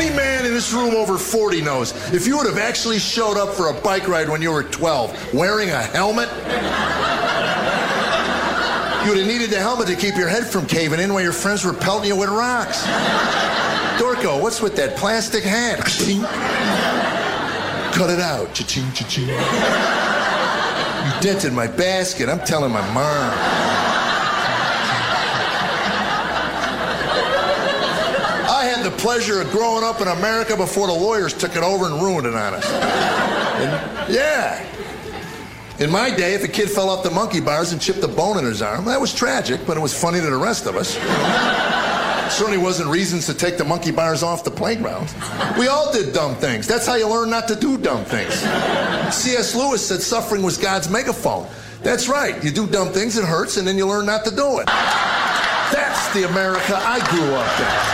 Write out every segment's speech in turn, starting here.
Any man in this room over 40 knows if you would have actually showed up for a bike ride when you were 12 wearing a helmet, you would have needed the helmet to keep your head from caving in while your friends were pelting you with rocks. Dorco, what's with that plastic hat? Cut it out. Cha-ching, cha-ching. You dented my basket. I'm telling my mom. I had the pleasure of growing up in America before the lawyers took it over and ruined it on us. Yeah. In my day, if a kid fell off the monkey bars and chipped a bone in his arm, that was tragic, but it was funny to the rest of us. Certainly wasn't reasons to take the monkey bars off the playground. We all did dumb things. That's how you learn not to do dumb things. C.S. Lewis said suffering was God's megaphone. That's right. You do dumb things, it hurts, and then you learn not to do it. That's the America I grew up in.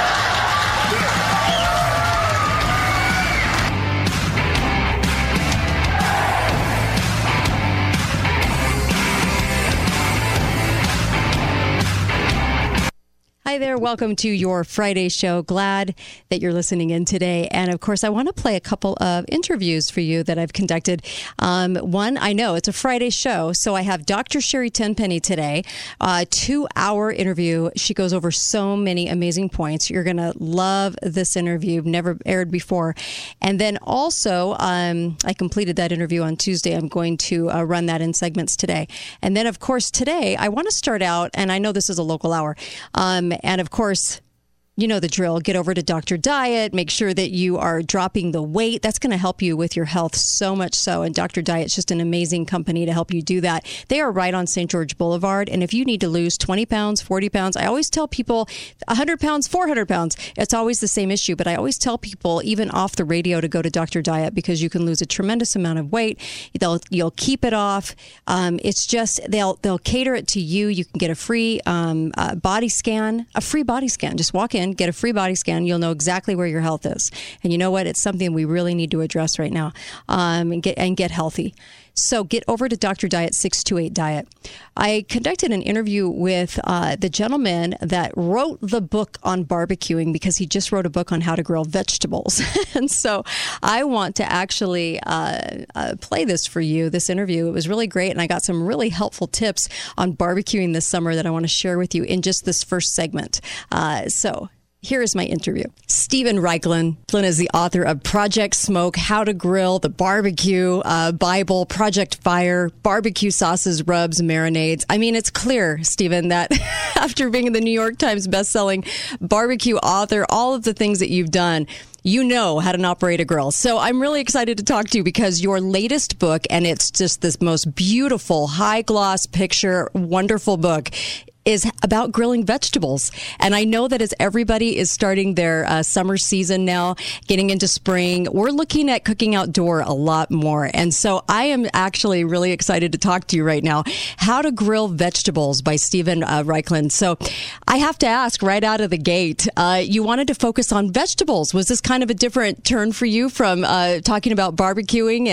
Hi there. Welcome to your Friday show. Glad that you're listening in today. And of course, I want to play a couple of interviews for you that I've conducted. One, I know it's a Friday show, so I have Dr. Sherry Tenpenny today, 2-hour interview. She goes over so many amazing points. You're going to love this interview. Never aired before. And then also, I completed that interview on Tuesday. I'm going to run that in segments today. And then, of course, today, I want to start out, and I know this is a local hour, and of course, you know the drill. Get over to Dr. Diet. Make sure that you are dropping the weight. That's going to help you with your health so much so. And Dr. Diet's just an amazing company to help you do that. They are right on St. George Boulevard. And if you need to lose 20 pounds, 40 pounds, I always tell people 100 pounds, 400 pounds. It's always the same issue. But I always tell people, even off the radio, to go to Dr. Diet because you can lose a tremendous amount of weight. You'll keep it off. It's just they'll cater it to you. You can get a free body scan. Just walk in. Get a free body scan. You'll know exactly where your health is. And you know what? It's something we really need to address right now and get healthy. So get over to Dr. Diet, 628 Diet. I conducted an interview with the gentleman that wrote the book on barbecuing because he just wrote a book on how to grill vegetables. And so I want to actually play this for you, this interview. It was really great, and I got some really helpful tips on barbecuing this summer that I want to share with you in just this first segment. So here is my interview. Steven Raichlen. Flynn is the author of Project Smoke, How to Grill, The Barbecue Bible, Project Fire, Barbecue Sauces, Rubs, Marinades. I mean, it's clear, Steven, that after being the New York Times bestselling barbecue author, all of the things that you've done, you know how to operate a grill. So I'm really excited to talk to you because your latest book, and it's just this most beautiful, high-gloss picture, wonderful book, is about grilling vegetables. And I know that as everybody is starting their summer season now, getting into spring, we're looking at cooking outdoor a lot more. And so I am actually really excited to talk to you right now. How to Grill Vegetables by Steven Raichlen. So I have to ask right out of the gate, you wanted to focus on vegetables. Was this kind of a different turn for you from talking about barbecuing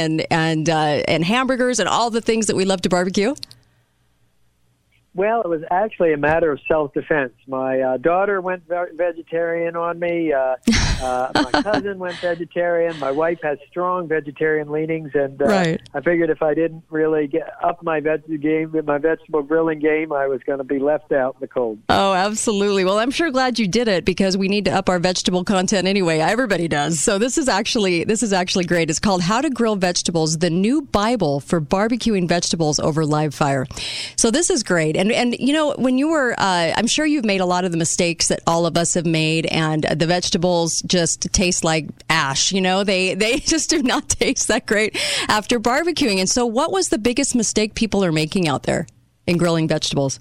and hamburgers and all the things that we love to barbecue? Well, it was actually a matter of self-defense. My daughter went vegetarian on me. My cousin went vegetarian. My wife has strong vegetarian leanings, and right. I figured if I didn't really get up my vegetable grilling game, I was going to be left out in the cold. Oh, absolutely. Well, I'm sure glad you did it because we need to up our vegetable content anyway. Everybody does. So this is actually great. It's called How to Grill Vegetables, the new Bible for barbecuing vegetables over live fire. So this is great. And you know, when you were, I'm sure you've made a lot of the mistakes that all of us have made, and the vegetables just taste like ash. You know, they just do not taste that great after barbecuing. And so what was the biggest mistake people are making out there in grilling vegetables?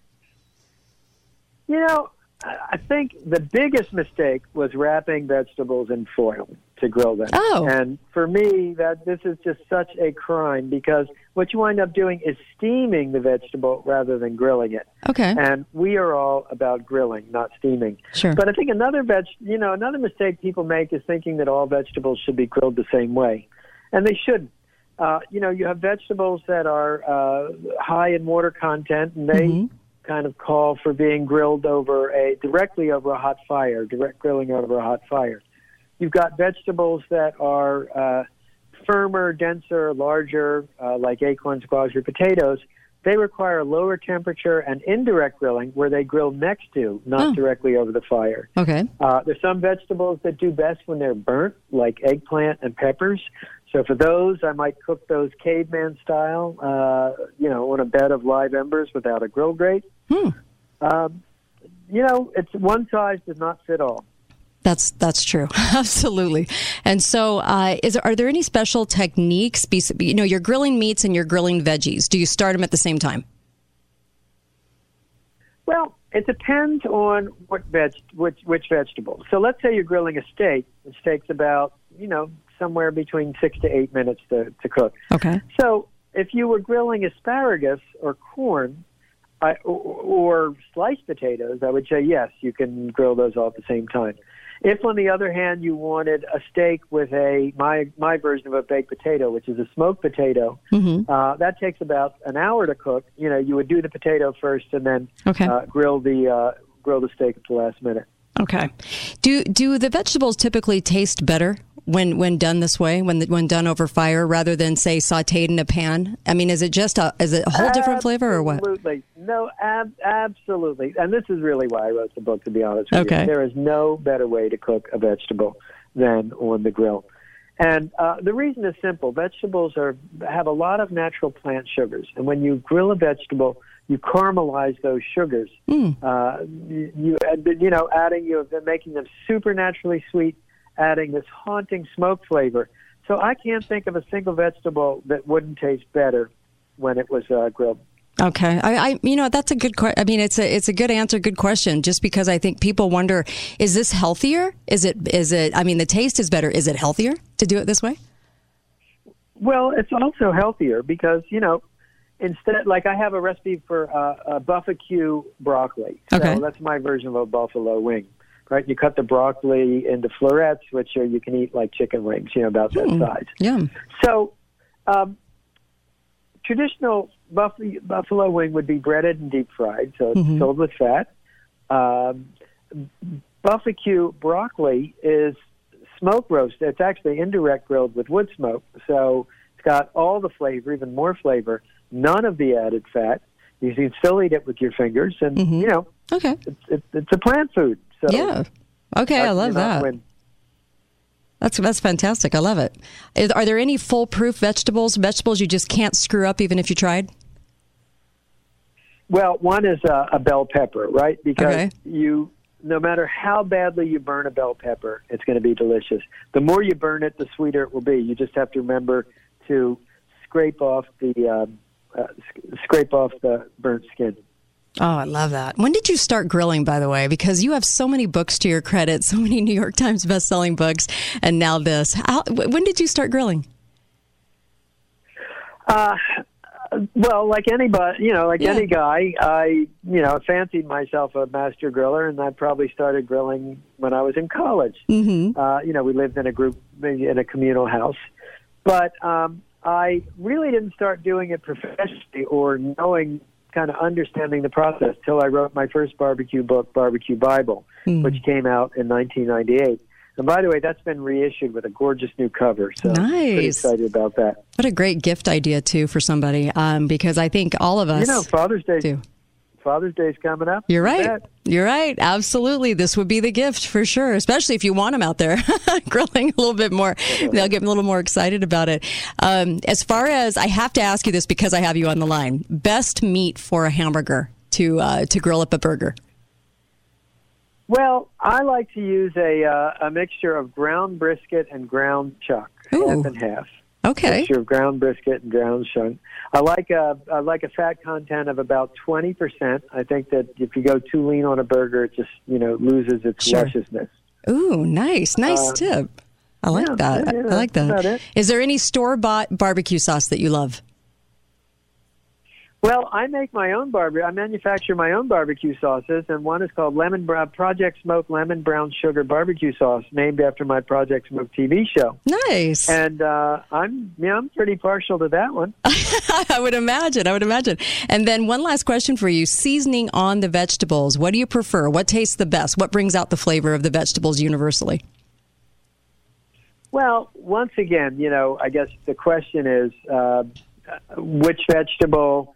You know, I think the biggest mistake was wrapping vegetables in foil to grill them. Oh. And for me, this is just such a crime because what you wind up doing is steaming the vegetable rather than grilling it. Okay. And we are all about grilling, not steaming. Sure. But I think another mistake people make is thinking that all vegetables should be grilled the same way. And they shouldn't. You have vegetables that are high in water content, and they kind of call for being grilled directly over a hot fire, direct grilling over a hot fire. you've got vegetables that are firmer, denser, larger, like acorns, squash, or potatoes. They require lower temperature and indirect grilling, where they grill next to, not directly over the fire. Okay. There's some vegetables that do best when they're burnt, like eggplant and peppers. So for those, I might cook those caveman style, on a bed of live embers without a grill grate. It's one size does not fit all. That's true. Absolutely. And so are there any special techniques? You're grilling meats and you're grilling veggies. Do you start them at the same time? Well, it depends on which vegetable. So let's say you're grilling a steak, which takes about, somewhere between 6 to 8 minutes to cook. Okay. So if you were grilling asparagus or corn or sliced potatoes, I would say, yes, you can grill those all at the same time. If, on the other hand, you wanted a steak with my version of a baked potato, which is a smoked potato, that takes about an hour to cook. You would do the potato first and then grill the steak at the last minute. Okay. Do the vegetables typically taste better when done this way, when done over fire, rather than, say, sautéed in a pan? I mean, is it a whole different flavor or what? Absolutely. No, absolutely. And this is really why I wrote the book, to be honest with you. There is no better way to cook a vegetable than on the grill. And the reason is simple. Vegetables have a lot of natural plant sugars. And when you grill a vegetable, you caramelize those sugars. You're making them supernaturally sweet, adding this haunting smoke flavor. So I can't think of a single vegetable that wouldn't taste better when it was grilled. Okay. That's a good question. I mean, it's a good answer, good question, just because I think people wonder, is this healthier? Is it, I mean, the taste is better. Is it healthier to do it this way? Well, it's also healthier because, instead, like I have a recipe for a barbecue broccoli. So that's my version of a buffalo wing. Right, you cut the broccoli into florets, which you can eat like chicken wings, about that size. Yeah. So, traditional buffalo wing would be breaded and deep fried, so it's filled with fat. Barbecue broccoli is smoke roasted. It's actually indirect grilled with wood smoke, so it's got all the flavor, even more flavor, none of the added fat. You can still eat it with your fingers, and it's a plant food. So yeah. Okay, I love that. That's fantastic. I love it. Are there any foolproof vegetables you just can't screw up even if you tried? Well, one is a bell pepper, right? Because no matter how badly you burn a bell pepper, it's going to be delicious. The more you burn it, the sweeter it will be. You just have to remember to scrape off the burnt skin. Oh, I love that. When did you start grilling, by the way? Because you have so many books to your credit, so many New York Times best-selling books, and now this. When did you start grilling? Well, like anybody, any guy, I fancied myself a master griller, and I probably started grilling when I was in college. Mm-hmm. We lived in a communal house. But I really didn't start doing it professionally or kind of understanding the process till I wrote my first barbecue book, Barbecue Bible, which came out in 1998. And by the way, that's been reissued with a gorgeous new cover. So nice. I'm pretty excited about that. What a great gift idea, too, for somebody, because I think all of us Father's Day do. Father's Day's coming up. You're right. You're right. Absolutely. This would be the gift for sure, especially if you want them out there grilling a little bit more. They'll get a little more excited about it. As far as, I have to ask you this because I have you on the line, best meat for a hamburger to grill up a burger? Well, I like to use a mixture of ground brisket and ground chuck, half and half. Okay. Mixture of ground brisket and ground chuck. I like a fat content of about 20%. I think that if you go too lean on a burger, it just loses its lusciousness. Ooh, nice tip. I like that. I like that. Is there any store-bought barbecue sauce that you love? Well, I make my own I manufacture my own barbecue sauces, and one is called Project Smoke Lemon Brown Sugar Barbecue Sauce, named after my Project Smoke TV show. Nice. And I'm pretty partial to that one. I would imagine. And then one last question for you: seasoning on the vegetables. What do you prefer? What tastes the best? What brings out the flavor of the vegetables universally? Well, once again, I guess the question is which vegetable,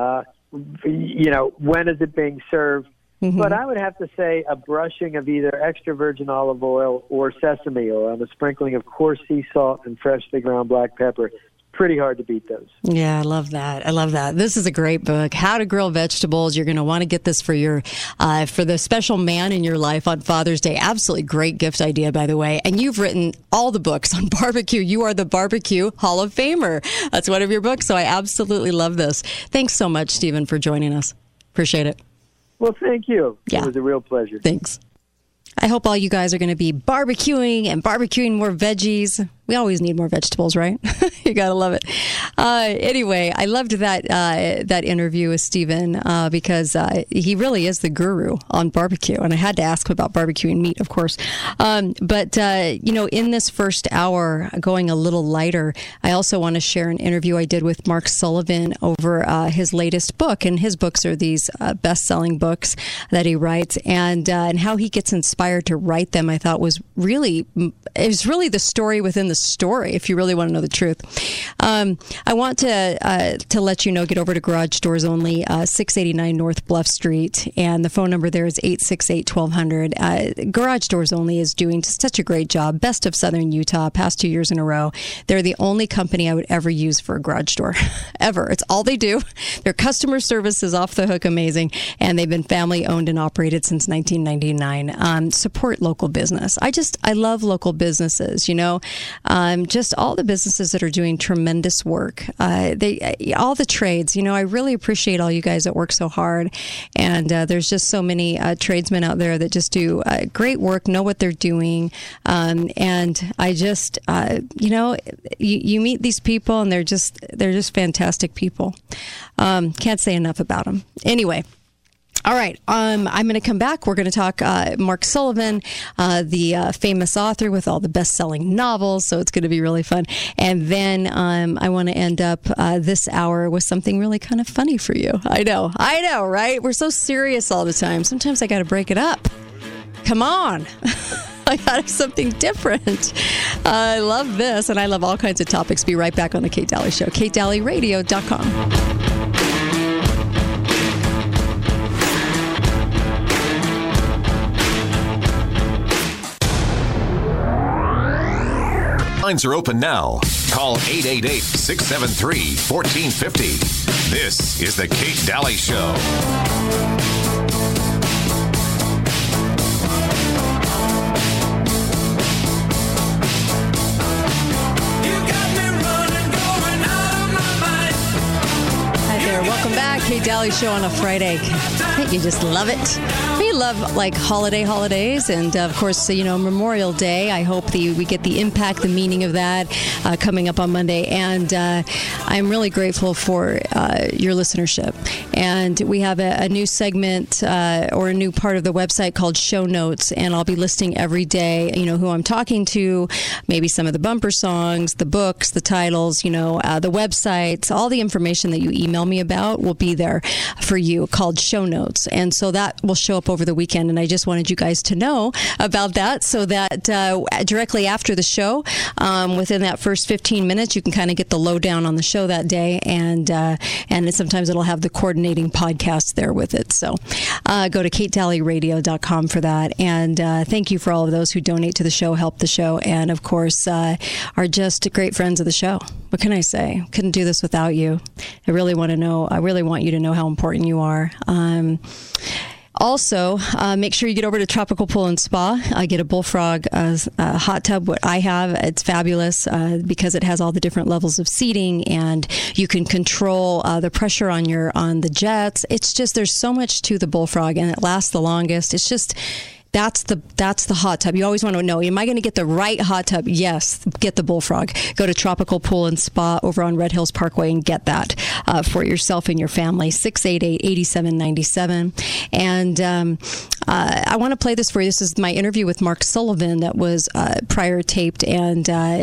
when is it being served? Mm-hmm. But I would have to say a brushing of either extra virgin olive oil or sesame oil and a sprinkling of coarse sea salt and freshly ground black pepper. Pretty hard to beat those. Yeah, I love that. This is a great book, How to Grill Vegetables. You're going to want to get this for for the special man in your life on Father's Day. Absolutely great gift idea, by the way. And you've written all the books on barbecue. You are the Barbecue Hall of Famer. That's one of your books, so I absolutely love this. Thanks so much, Stephen, for joining us. Appreciate it. Well, thank you. Yeah. It was a real pleasure. Thanks. I hope all you guys are going to be barbecuing more veggies. We always need more vegetables, right? You got to love it. Anyway, I loved that interview with Stephen because he really is the guru on barbecue. And I had to ask him about barbecuing meat, of course. But in this first hour, going a little lighter, I also want to share an interview I did with Mark Sullivan over his latest book. And his books are these best-selling books that he writes. And how he gets inspired to write them, I thought was really the story within the story, if you really want to know the truth. I want to let you know, get over to Garage Doors Only, 689 North Bluff Street, and the phone number there is 868-1200. Garage Doors Only is doing such a great job. Best of Southern Utah, past 2 years in a row. They're the only company I would ever use for a garage door, ever. It's all they do. Their customer service is off the hook amazing, and they've been family owned and operated since 1999. Support local business. I love local businesses, just all the businesses that are doing tremendous work. All the trades, I really appreciate all you guys that work so hard. And there's just so many tradesmen out there that just do great work, know what they're doing. And I just, you meet these people and they're just fantastic people. Can't say enough about them. Anyway. All right. I'm going to come back. We're going to talk Mark Sullivan, the famous author with all the best-selling novels. So it's going to be really fun. And then I want to end up this hour with something really kind of funny for you. I know, right? We're so serious all the time. Sometimes I got to break it up. Come on. I got to have something different. I love this, and I love all kinds of topics. Be right back on the Kate Daly Show. KateDalyRadio.com. Lines are open now. Call 888-673-1450. This is the Kate Daly Show. Welcome back. Kate Daly Show on a Friday. Can't you just love it? We love holidays and of course, Memorial Day. I hope we get the impact, the meaning of that coming up on Monday. And I'm really grateful for your listenership. And we have a new segment or a new part of the website called Show Notes. And I'll be listing every day, who I'm talking to, maybe some of the bumper songs, the books, the titles, the websites, all the information that you email me about will be there for you, called Show Notes. And so that will show up over the weekend. And I just wanted you guys to know about that so that directly after the show, within that first 15 minutes, you can kind of get the lowdown on the show that day. And sometimes it'll have the coordinating podcast there with it. So go to KateDalyRadio.com for that. And thank you for all of those who donate to the show, help the show, and of course are just great friends of the show. What can I say? Couldn't do this without you. I really want you to know how important you are. Also, make sure you get over to Tropical Pool and Spa. I get a Bullfrog hot tub. What I have, it's fabulous because it has all the different levels of seating, and you can control the pressure on the jets. It's just, there's so much to the Bullfrog, and it lasts the longest. It's just, that's the hot tub. You always want to know, am I going to get the right hot tub? Yes, get the Bullfrog. Go to Tropical Pool and Spa over on Red Hills Parkway and get that for yourself and your family. 688-8797. And I want to play this for you. This is my interview with Mark Sullivan that was prior taped, and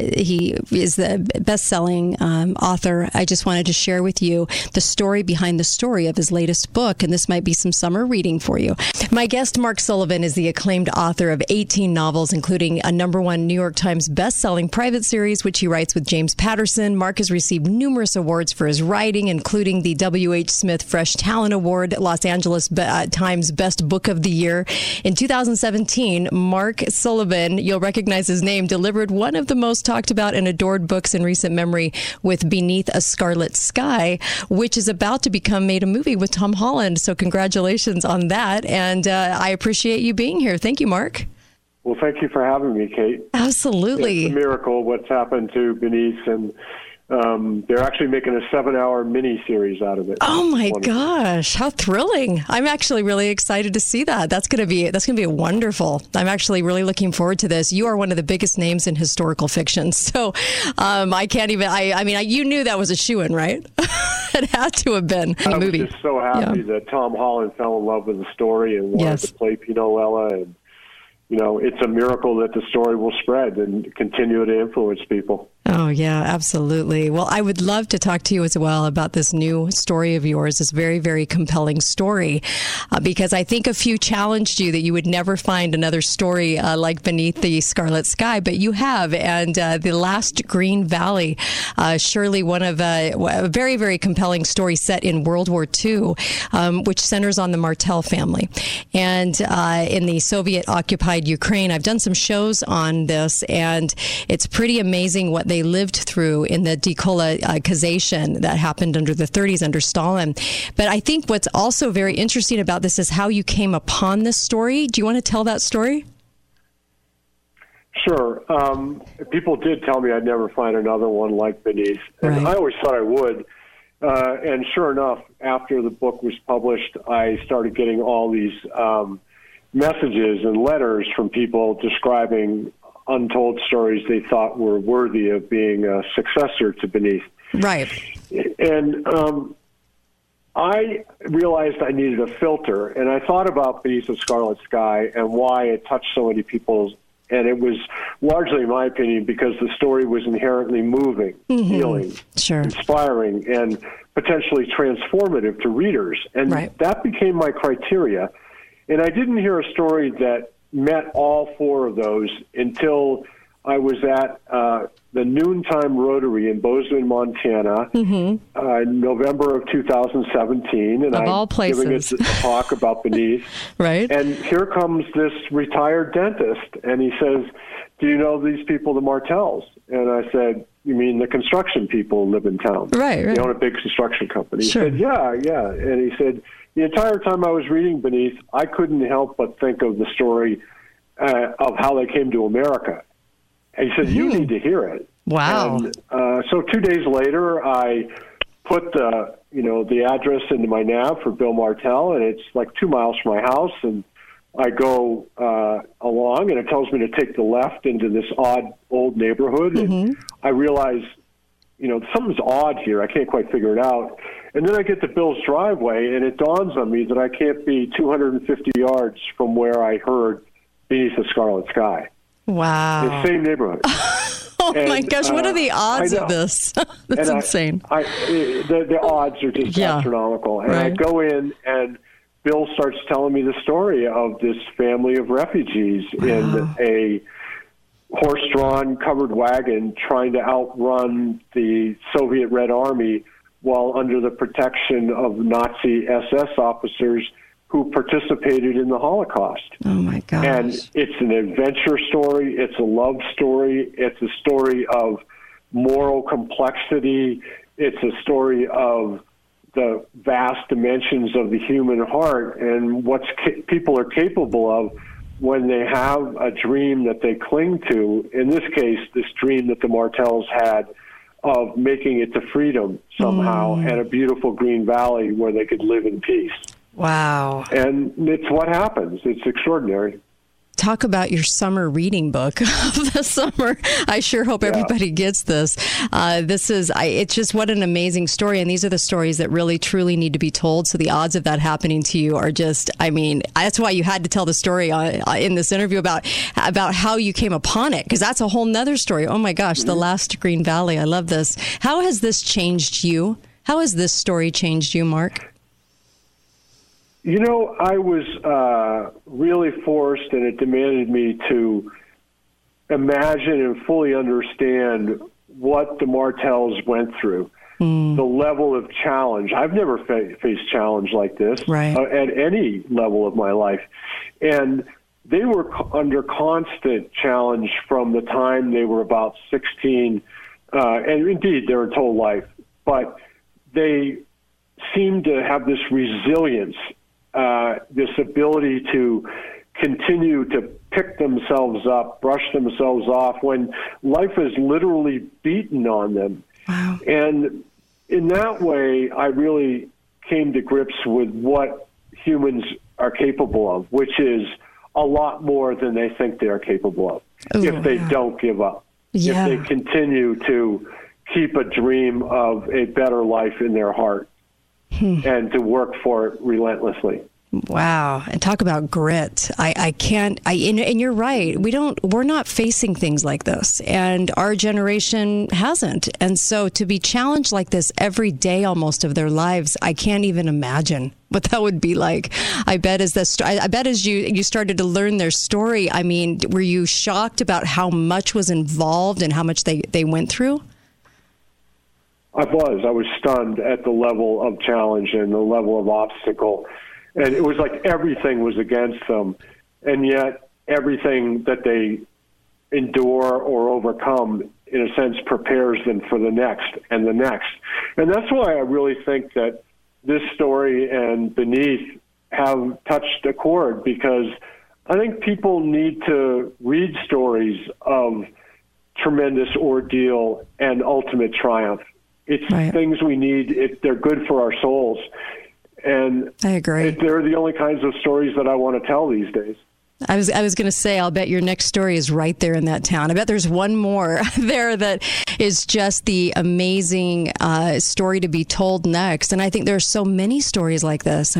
he is the best-selling author. I just wanted to share with you the story behind the story of his latest book, and this might be some summer reading for you. My guest, Mark Sullivan, is the acclaimed author of 18 novels, including a #1 New York Times best-selling private series, which he writes with James Patterson. Mark has received numerous awards for his writing, including the W.H. Smith Fresh Talent Award, Los Angeles Times Best Book of the Year. In 2017, Mark Sullivan, you'll recognize his name, delivered one of the most talked about and adored books in recent memory with Beneath a Scarlet Sky, which is about to become made a movie with Tom Holland. So congratulations on that. And I appreciate you being here. Thank you, Mark. Well, thank you for having me, Kate. Absolutely. It's a miracle what's happened to Beneath, and they're actually making a 7-hour mini-series out of it. Oh my gosh, how thrilling. I'm actually really excited to see that. That's going to be wonderful. I'm actually really looking forward to this. You are one of the biggest names in historical fiction. So I can't even, you knew that was a shoo-in, right? It had to have been a movie. I was just so happy that Tom Holland fell in love with the story and wanted to play Pinoella, and it's a miracle that the story will spread and continue to influence people. Oh, yeah, absolutely. Well, I would love to talk to you as well about this new story of yours, this very, very compelling story, because I think a few challenged you that you would never find another story like Beneath the Scarlet Sky, but you have. And The Last Green Valley, surely one of a very, very compelling story set in World War II, which centers on the Martel family. And in the Soviet-occupied Ukraine, I've done some shows on this, and it's pretty amazing what they lived through in the dekolonization that happened under the 30s under Stalin. But I think what's also very interesting about this is how you came upon this story. Do you want to tell that story? Sure. People did tell me I'd never find another one like Beneath. And I always thought I would. And sure enough, after the book was published, I started getting all these messages and letters from people describing untold stories they thought were worthy of being a successor to Beneath. Right. And I realized I needed a filter, and I thought about Beneath the Scarlet Sky and why it touched so many people. And it was largely, in my opinion, because the story was inherently moving, healing, inspiring, and potentially transformative to readers. And that became my criteria. And I didn't hear a story that met all 4 of those until I was at the Noontime Rotary in Bozeman, Montana, in November of 2017. And I'm giving a talk about Beneath. And here comes this retired dentist, and he says, "Do you know these people, the Martels?" And I said, "You mean the construction people live in town?" They own a big construction company. He said, yeah. And he said, "The entire time I was reading Beneath, I couldn't help but think of the story of how they came to America." And he said, "You need to hear it." Wow. And so 2 days later, I put the address into my nav for Bill Martell, and it's like 2 miles from my house. And I go along, and it tells me to take the left into this odd old neighborhood. And I realize, something's odd here. I can't quite figure it out. And then I get to Bill's driveway, and it dawns on me that I can't be 250 yards from where I heard Beneath the Scarlet Sky. Wow. The same neighborhood. My gosh, what are the odds of this? That's insane. The odds are just astronomical. And I go in, and Bill starts telling me the story of this family of refugees in a horse-drawn covered wagon trying to outrun the Soviet Red Army while under the protection of Nazi SS officers who participated in the Holocaust. Oh, my gosh. And it's an adventure story. It's a love story. It's a story of moral complexity. It's a story of the vast dimensions of the human heart and what people are capable of when they have a dream that they cling to. In this case, this dream that the Martels had of making it to freedom somehow and a beautiful green valley where they could live in peace. Wow. And it's what happens. It's extraordinary. Talk about your summer reading book of the summer. I sure hope everybody gets this. It's just what an amazing story. And these are the stories that really, truly need to be told. So the odds of that happening to you are just, that's why you had to tell the story in this interview about how you came upon it, because that's a whole nother story. Oh my gosh, The Last Green Valley. I love this. How has this changed you? How has this story changed you, Mark? I was really forced, and it demanded me to imagine and fully understand what the Martells went through, the level of challenge. I've never faced challenge like this at any level of my life. And they were under constant challenge from the time they were about 16, and indeed their whole life. But they seemed to have this resilience, this ability to continue to pick themselves up, brush themselves off when life is literally beaten on them. Wow. And in that way, I really came to grips with what humans are capable of, which is a lot more than they think they are capable of if they don't give up, if they continue to keep a dream of a better life in their heart. And to work for it relentlessly. Wow. And talk about grit. And you're right. We're not facing things like this, and our generation hasn't. And so to be challenged like this every day almost of their lives, I can't even imagine what that would be like. I bet as you started to learn their story, were you shocked about how much was involved and how much they went through? I was stunned at the level of challenge and the level of obstacle. And it was like everything was against them. And yet everything that they endure or overcome, in a sense, prepares them for the next and the next. And that's why I really think that this story and Beneath have touched a chord, because I think people need to read stories of tremendous ordeal and ultimate triumph. It's things we need. They're good for our souls. And I agree. They're the only kinds of stories that I want to tell these days. I was going to say, I'll bet your next story is right there in that town. I bet there's one more there that is just the amazing story to be told next. And I think there are so many stories like this.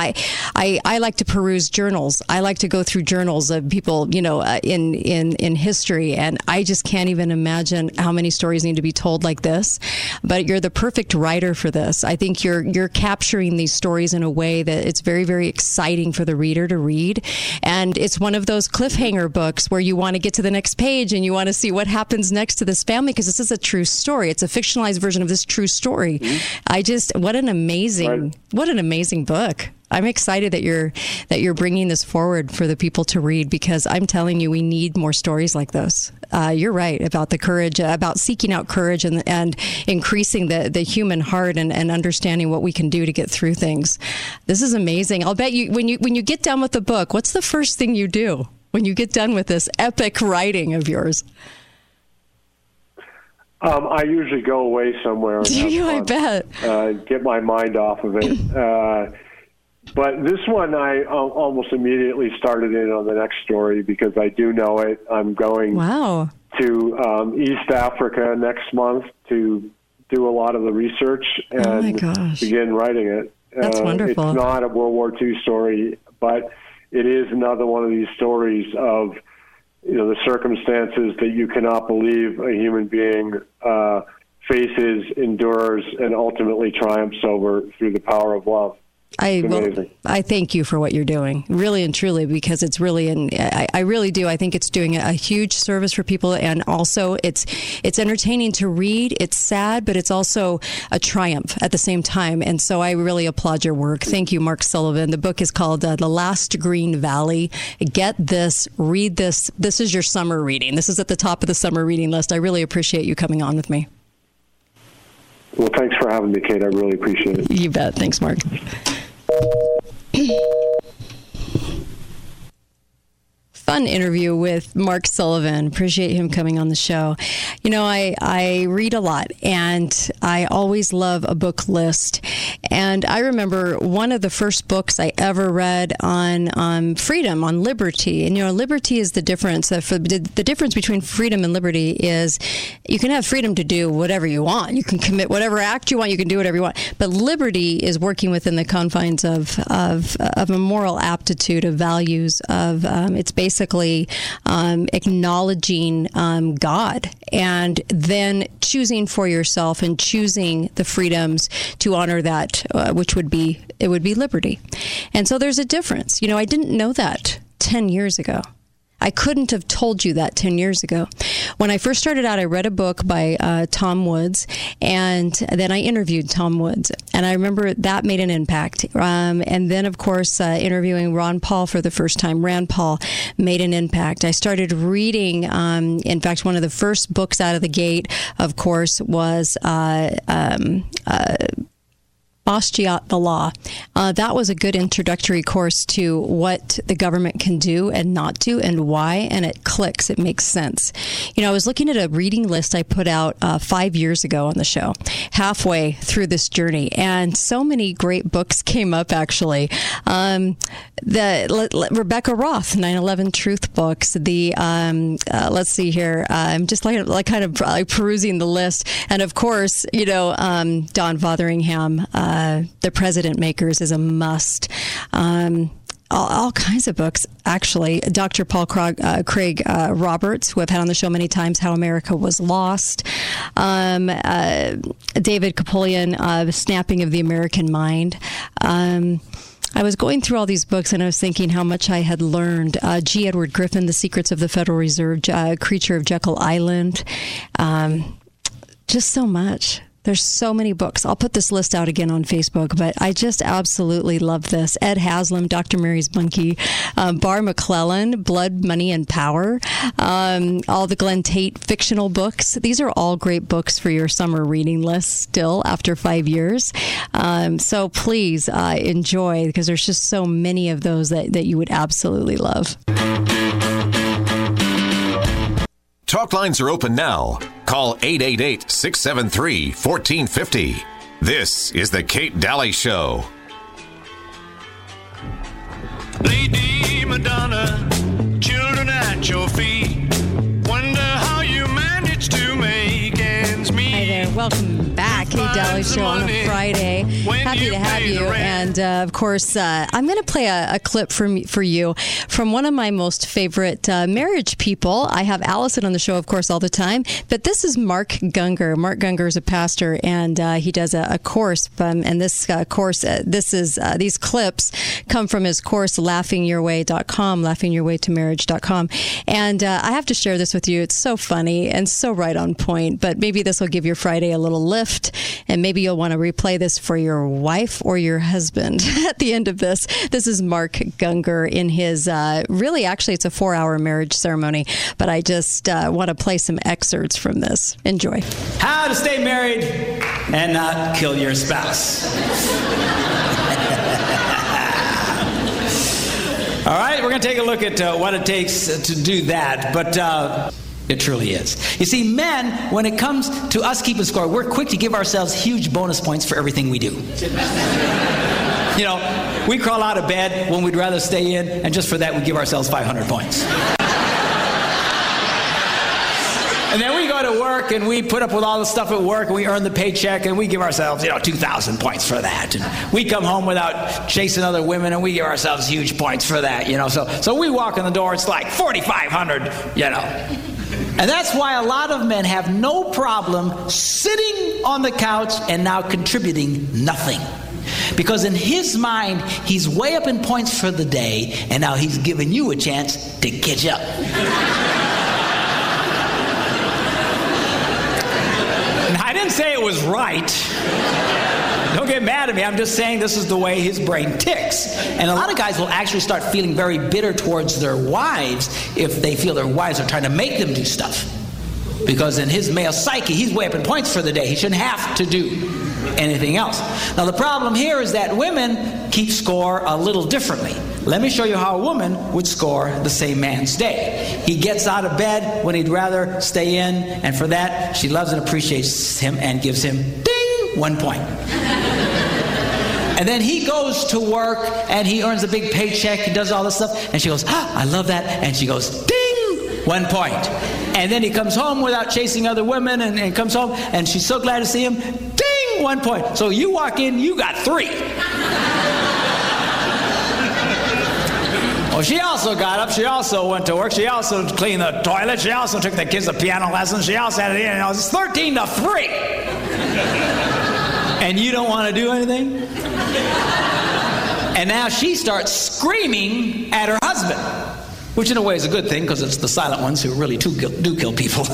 I like to peruse journals. I like to go through journals of people, in history. And I just can't even imagine how many stories need to be told like this. But you're the perfect writer for this. I think you're capturing these stories in a way that it's very, very exciting for the reader to read. And it's one of those cliffhanger books where you want to get to the next page and you want to see what happens next to this family, because this is a true story. It's a fictionalized version of this true story. What an amazing book. I'm excited that you're bringing this forward for the people to read, because I'm telling you, we need more stories like this. You're right about the courage, about seeking out courage and increasing the human heart and understanding what we can do to get through things. This is amazing. I'll bet you when you get done with the book, what's the first thing you do when you get done with this epic writing of yours? I usually go away somewhere. Do you? I bet. Get my mind off of it. But this one, I almost immediately started in on the next story because I do know it. I'm going to East Africa next month to do a lot of the research and begin writing it. That's wonderful. It's not a World War II story, but it is another one of these stories of the circumstances that you cannot believe a human being faces, endures, and ultimately triumphs over through the power of love. I thank you for what you're doing, really and truly, because it's really, I really do. I think it's doing a huge service for people, and also it's entertaining to read. It's sad, but it's also a triumph at the same time. And so I really applaud your work. Thank you, Mark Sullivan. The book is called The Last Green Valley. Get this, read this. This is your summer reading. This is at the top of the summer reading list. I really appreciate you coming on with me. Well, thanks for having me, Kate. I really appreciate it. You bet. Thanks, Mark. fun interview with Mark Sullivan. Appreciate him coming on the show. You know, I read a lot, and I always love a book list. And I remember one of the first books I ever read on freedom, on liberty. And, you know, liberty is the difference. The difference between freedom and liberty is you can have freedom to do whatever you want. You can commit whatever act you want. You can do whatever you want. But liberty is working within the confines of a moral aptitude, of values, of it's basically acknowledging God and then choosing for yourself and choosing the freedoms to honor that, which would be liberty. And so there's a difference. You know, I didn't know that 10 years ago. I couldn't have told you that 10 years ago. When I first started out, I read a book by Tom Woods, and then I interviewed Tom Woods. And I remember that made an impact. And then, of course, interviewing Ron Paul for the first time. Rand Paul made an impact. I started reading, in fact, one of the first books out of the gate, of course, was Bastiat the Law. That was a good introductory course to what the government can do and not do and why, and it clicks. It makes sense. You know, I was looking at a reading list I put out 5 years ago on the show, halfway through this journey, and so many great books came up, actually. The Rebecca Roth, 9/11 Truth books, let's see here, I'm just like kind of perusing the list, and of course, you know, Don Fotheringham, The President Makers is a must. All kinds of books, actually. Dr. Paul Craig Roberts, who I've had on the show many times, How America Was Lost. David Kapolian, The Snapping of the American Mind. I was going through all these books and I was thinking how much I had learned. G. Edward Griffin, The Secrets of the Federal Reserve, Creature of Jekyll Island. Just so much. There's so many books. I'll put this list out again on Facebook, but I just absolutely love this. Ed Haslam, Dr. Mary's Monkey, Barr McClellan, Blood, Money, and Power, all the Glenn Tate fictional books. These are all great books for your summer reading list still after 5 years. So please enjoy, because there's just so many of those that you would absolutely love. Talk lines are open now. Call 888-673-1450. This is the Kate Daly Show. Lady Madonna, children at your feet. Wonder how you manage to make ends meet. Hi there. Welcome back. Kate Daly Show on a Friday. Happy to have you. And of course, I'm going to play a clip for you from one of my most favorite marriage people. I have Allison on the show, of course, all the time. But this is Mark Gungor. Mark Gungor is a pastor, and he does a course. And this course, these clips come from his course, laughingyourway.com, laughingyourwaytomarriage.com. And I have to share this with you. It's so funny and so right on point. But maybe this will give your Friday a little lift, and maybe you'll want to replay this for your wife or your husband at the end of this. This is Mark Gungor in his, really, actually, it's a 4-hour marriage ceremony, but I just want to play some excerpts from this. Enjoy. How to stay married and not kill your spouse. All right, we're going to take a look at what it takes to do that, but it truly is. You see, men, when it comes to us keeping score, we're quick to give ourselves huge bonus points for everything we do. You know, we crawl out of bed when we'd rather stay in, and just for that, we give ourselves 500 points. And then we go to work and we put up with all the stuff at work and we earn the paycheck and we give ourselves, 2,000 points for that. And we come home without chasing other women and we give ourselves huge points for that, So we walk in the door, it's like 4,500, And that's why a lot of men have no problem sitting on the couch and now contributing nothing. Because in his mind, he's way up in points for the day, and now he's giving you a chance to catch up. And I didn't say it was right. Don't get mad at me. I'm just saying this is the way his brain ticks. And a lot of guys will actually start feeling very bitter towards their wives if they feel their wives are trying to make them do stuff. Because in his male psyche, he's way up in points for the day. He shouldn't have to do anything else. Now, the problem here is that women keep score a little differently. Let me show you how a woman would score the same man's day. He gets out of bed when he'd rather stay in, and for that, she loves and appreciates him and gives him, ding, 1 point. And then he goes to work, and he earns a big paycheck, he does all this stuff, and she goes, I love that, and she goes, ding, 1 point. And then he comes home without chasing other women, and comes home, and she's so glad to see him, ding, 1 point. So you walk in, you got 3. Well, she also got up, she also went to work, she also cleaned the toilet, she also took the kids to piano lessons, she also had it in, it's 13 to 3. And you don't want to do anything? And now she starts screaming at her husband, which in a way is a good thing, because it's the silent ones who really do kill people.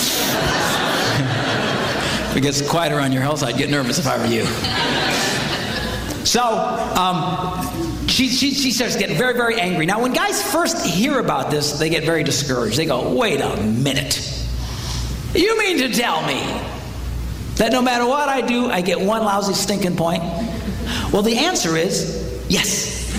If it gets quiet around your house, I'd get nervous if I were you. So, she starts getting very, very angry. Now, when guys first hear about this, they get very discouraged. They go, wait a minute. You mean to tell me that no matter what I do, I get 1 lousy stinking point? Well, the answer is yes.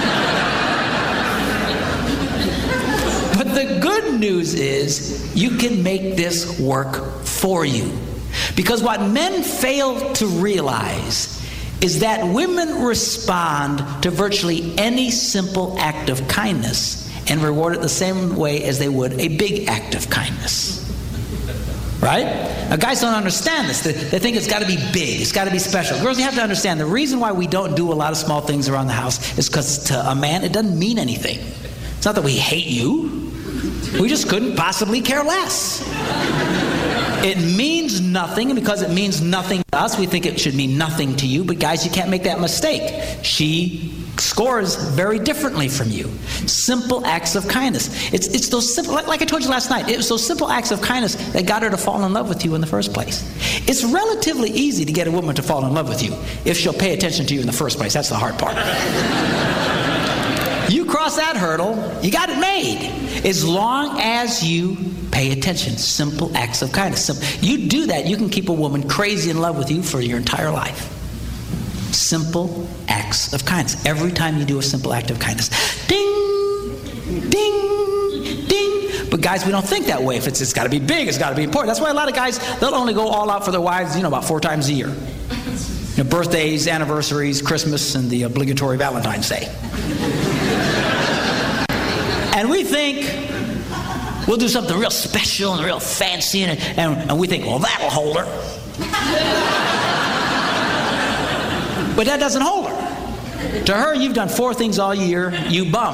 But the good news is you can make this work for you. Because what men fail to realize is that women respond to virtually any simple act of kindness and reward it the same way as they would a big act of kindness. Right? Now, guys don't understand this. They think it's got to be big. It's got to be special. Girls, you have to understand the reason why we don't do a lot of small things around the house is because to a man, it doesn't mean anything. It's not that we hate you. We just couldn't possibly care less. It means nothing, and because it means nothing to us, we think it should mean nothing to you. But guys, you can't make that mistake. She scores very differently from you. Simple acts of kindness. It's those simple, like I told you last night, it was those simple acts of kindness that got her to fall in love with you in the first place. It's relatively easy to get a woman to fall in love with you if she'll pay attention to you in the first place. That's the hard part. You cross that hurdle, you got it made. As long as you pay attention. Simple acts of kindness. You do that, you can keep a woman crazy in love with you for your entire life. Simple acts of kindness. Every time you do a simple act of kindness, ding, ding, ding. But guys, we don't think that way. If it's got to be big, it's got to be important. That's why a lot of guys, they'll only go all out for their wives, about 4 times a year. Birthdays, anniversaries, Christmas, and the obligatory Valentine's Day. And we think we'll do something real special and real fancy, and we think, well, that'll hold her. But that doesn't hold her. To her, you've done 4 things all year, you bum.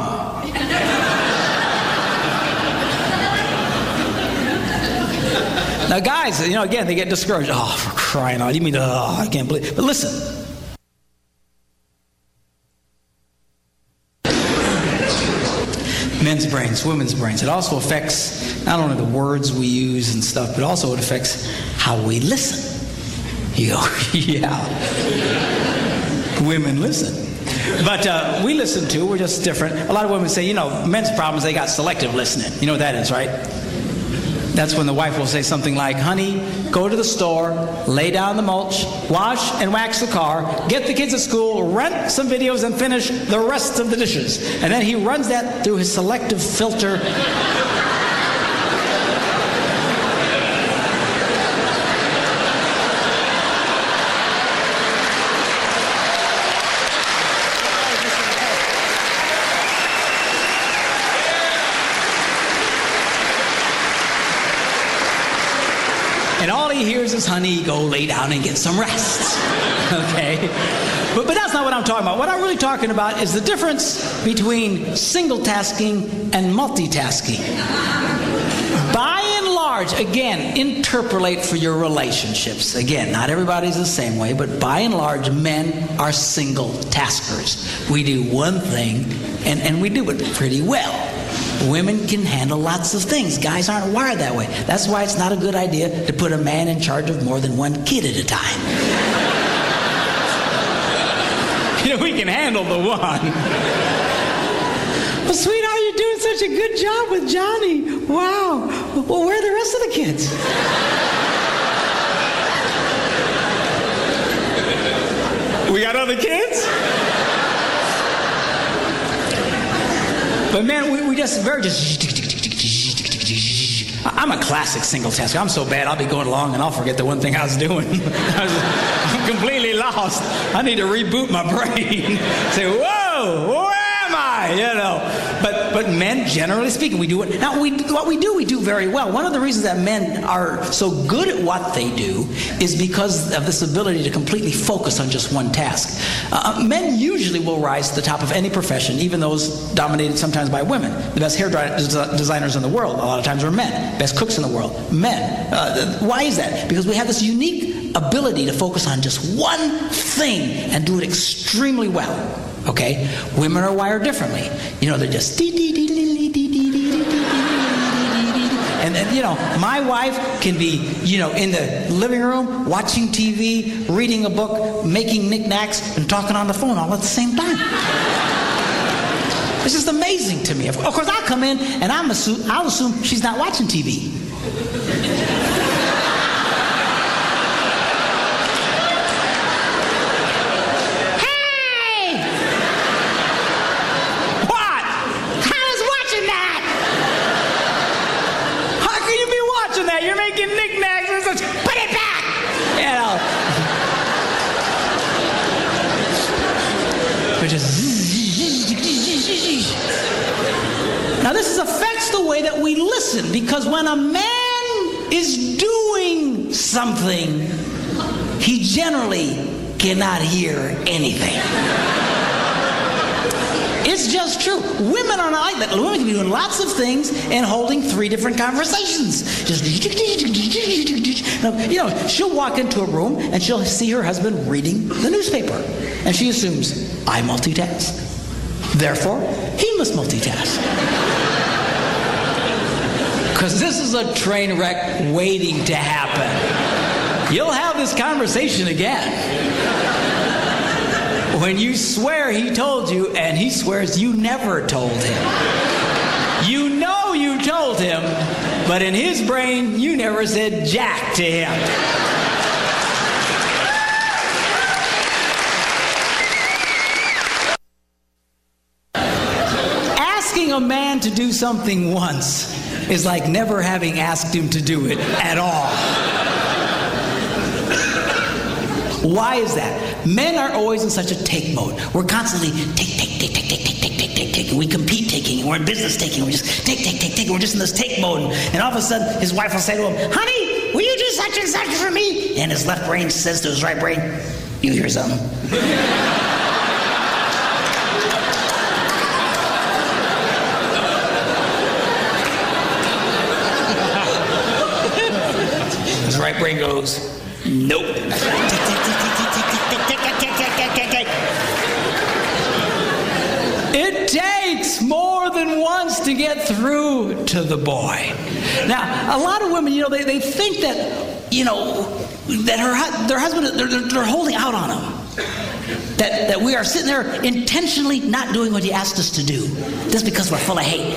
Now, guys, again, they get discouraged. Oh, for crying out. You mean, I can't believe it. But listen. Men's brains, women's brains. It also affects not only the words we use and stuff, but also it affects how we listen. You go, yeah. Women listen. But we listen too. We're just different. A lot of women say, men's problems, they got selective listening. You know what that is, right? That's when the wife will say something like, honey, go to the store, lay down the mulch, wash and wax the car, get the kids at school, rent some videos, and finish the rest of the dishes. And then he runs that through his selective filter. And all he hears is, honey, go lay down and get some rest. Okay? But that's not what I'm talking about. What I'm really talking about is the difference between single tasking and multitasking. By and large, again, interpolate for your relationships. Again, not everybody's the same way, but by and large, men are single taskers. We do one thing, and we do it pretty well. Women can handle lots of things. Guys aren't wired that way. That's why it's not a good idea to put a man in charge of more than 1 kid at a time. We can handle the one. Well, sweetheart, you're doing such a good job with Johnny. Wow. Well, where are the rest of the kids? We got other kids? But man, we just I'm a classic single tasker. I'm so bad, I'll be going along and I'll forget the one thing I was doing. I'm completely lost. I need to reboot my brain. Say, whoa, where am I? You know. But men, generally speaking, we do it. Now, what we do very well. One of the reasons that men are so good at what they do is because of this ability to completely focus on just one task. Men usually will rise to the top of any profession, even those dominated sometimes by women. The best hair designers in the world, a lot of times, are men. Best cooks in the world, men. Why is that? Because we have this unique ability to focus on just one thing and do it extremely well. Okay? Women are wired differently. You know, they're just and you know, my wife can be, you know, in the living room, watching TV, reading a book, making knickknacks, and talking on the phone all at the same time. It's just amazing to me. Of course, I'll come in and I'll assume she's not watching TV. Now this affects the way that we listen, because when a man is doing something, he generally cannot hear anything. It's just true. Women are not like that. Women can be doing lots of things and holding 3 different conversations. Just, you know, she'll walk into a room and she'll see her husband reading the newspaper. And she assumes, I multitask. Therefore, he must multitask. Because this is a train wreck waiting to happen. You'll have this conversation again. When you swear he told you, and he swears you never told him. You know you told him, but in his brain, you never said jack to him. Asking a man to do something once is like never having asked him to do it at all. Why is that? Men are always in such a take mode. We're constantly take. We compete taking. We're in business taking. We just take. We're just in this take mode. And all of a sudden, his wife will say to him, honey, will you do such and such for me? And his left brain says to his right brain, you hear something? His right brain goes, nope. It takes more than once to get through to the boy. Now, a lot of women, you know, they think that, you know, that their husband, they're holding out on him. That we are sitting there intentionally not doing what he asked us to do, just because we're full of hate.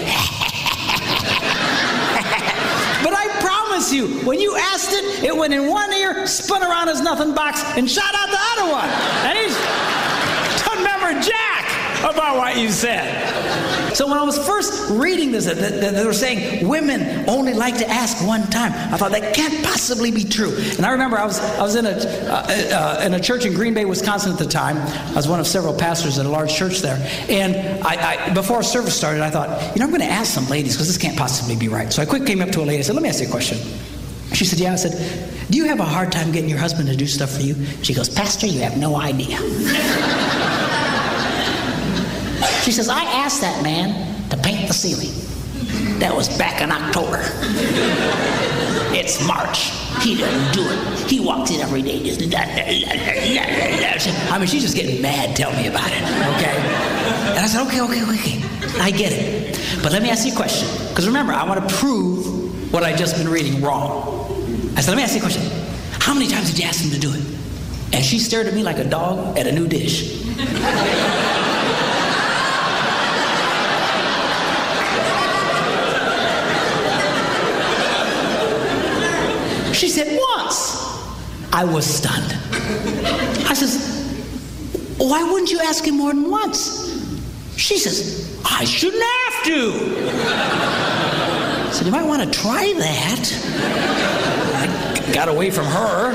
But I promise you, when you asked it, it went in one ear, spun around his nothing box, and shot out the other one. And he's don't remember jack about what you said. So when I was first reading this, they were saying women only like to ask one time. I thought that can't possibly be true. And I remember I was in a church in Green Bay, Wisconsin at the time. I was one of several pastors at a large church there. And I before service started, I thought, you know, I'm going to ask some ladies because this can't possibly be right. So I quickly came up to a lady and said, let me ask you a question. She said, yeah. I said, do you have a hard time getting your husband to do stuff for you? She goes, Pastor, you have no idea. She says, I asked that man to paint the ceiling. That was back in October. It's March. He doesn't do it. He walks in every day. Just I mean, she's just getting mad. Tell me about it, okay? And I said, okay. I get it. But let me ask you a question. Because remember, I want to prove what I've just been reading wrong. I said, let me ask you a question. How many times did you ask him to do it? And she stared at me like a dog at a new dish. She said, once. I was stunned. I says, why wouldn't you ask him more than once? She says, I shouldn't have to. I said, you might want to try that. I got away from her.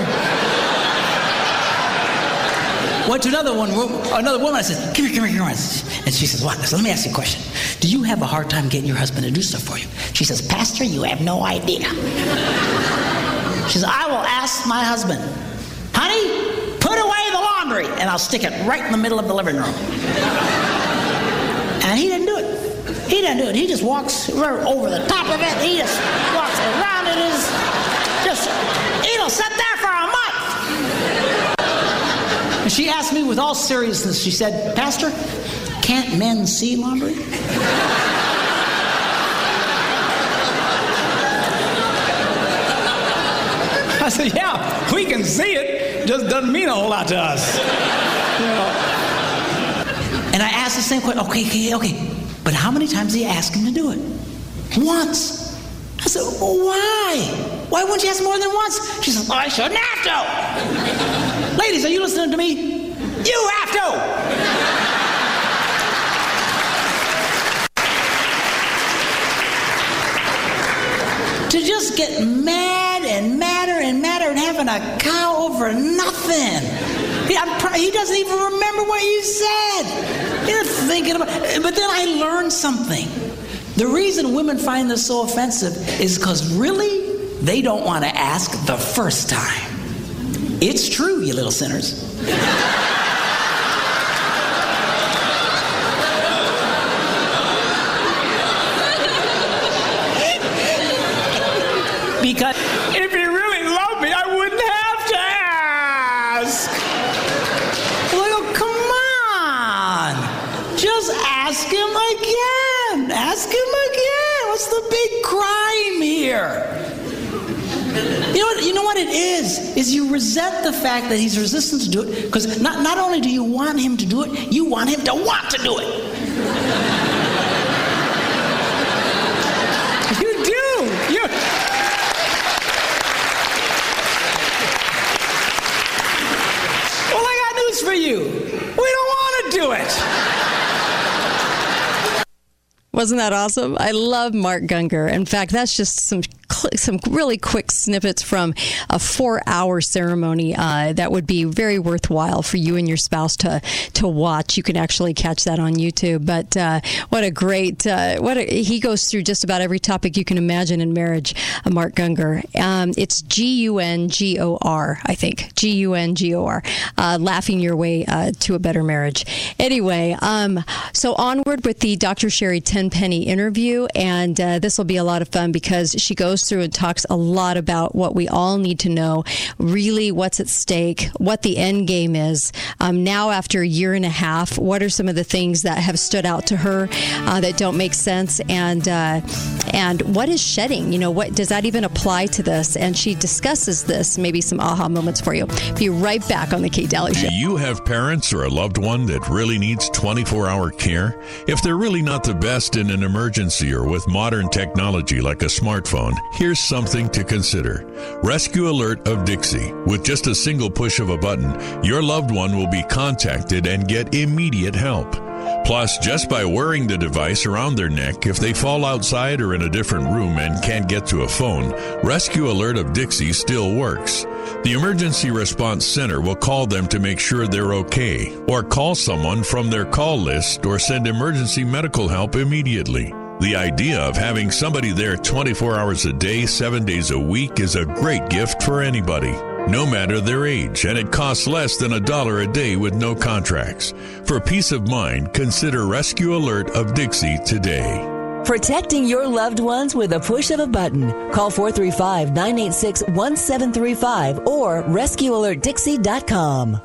Went to another woman. I said, come here. And she says, what? I said, let me ask you a question. Do you have a hard time getting your husband to do stuff for you? She says, Pastor, you have no idea. She says, I will ask my husband, honey, put away the laundry, and I'll stick it right in the middle of the living room. And he didn't do it. He just walks over the top of it. He just walks around it. It'll sit there for a month. And she asked me with all seriousness, she said, Pastor, can't men see laundry? I said, yeah, we can see it. Just doesn't mean a whole lot to us. You know? And I asked the same question. Okay. But how many times did you ask him to do it? Once. I said, well, why? Why wouldn't you ask more than once? She said, well, I shouldn't have to. Ladies, are you listening to me? You have to. To just get mad and madder and having a cow over nothing. He doesn't even remember what you said. You're thinking about it. But then I learned something. The reason women find this so offensive is because really, they don't want to ask the first time. It's true, you little sinners. Because if he really loved me, I wouldn't have to ask. Well, come on. Just ask him again. Ask him again. What's the big crime here? You know what it is you resent the fact that he's resistant to do it, because not only do you want him to do it, you want him to want to do it. You do. Well, I got news for you. We don't want to do it. Wasn't that awesome? I love Mark Gungor. In fact, that's just some really quick snippets from a 4-hour ceremony that would be very worthwhile for you and your spouse to watch. You can actually catch that on YouTube. But what a great, he goes through just about every topic you can imagine in marriage, Mark Gungor. It's Gungor, I think. Gungor. Laughing your way to a better marriage. Anyway, so onward with the Dr. Sherry Tenpenny interview, and this will be a lot of fun because she goes through and talks a lot about what we all need to know, really what's at stake, what the end game is. Now, after a year and a half, what are some of the things that have stood out to her that don't make sense, and what is shedding? What does that even apply to this? And she discusses this, maybe some aha moments for you. Be right back on the Kate Daly Show. Do you have parents or a loved one that really needs 24-hour care? If they're really not the best in an emergency or with modern technology like a smartphone, here's something to consider. Rescue Alert of Dixie. With just a single push of a button, your loved one will be contacted and get immediate help. Plus, just by wearing the device around their neck, if they fall outside or in a different room and can't get to a phone, Rescue Alert of Dixie still works. The Emergency Response Center will call them to make sure they're okay, or call someone from their call list or send emergency medical help immediately. The idea of having somebody there 24 hours a day, 7 days a week is a great gift for anybody, no matter their age, and it costs less than $1 a day with no contracts. For peace of mind, consider Rescue Alert of Dixie today. Protecting your loved ones with a push of a button. Call 435-986-1735 or rescuealertdixie.com.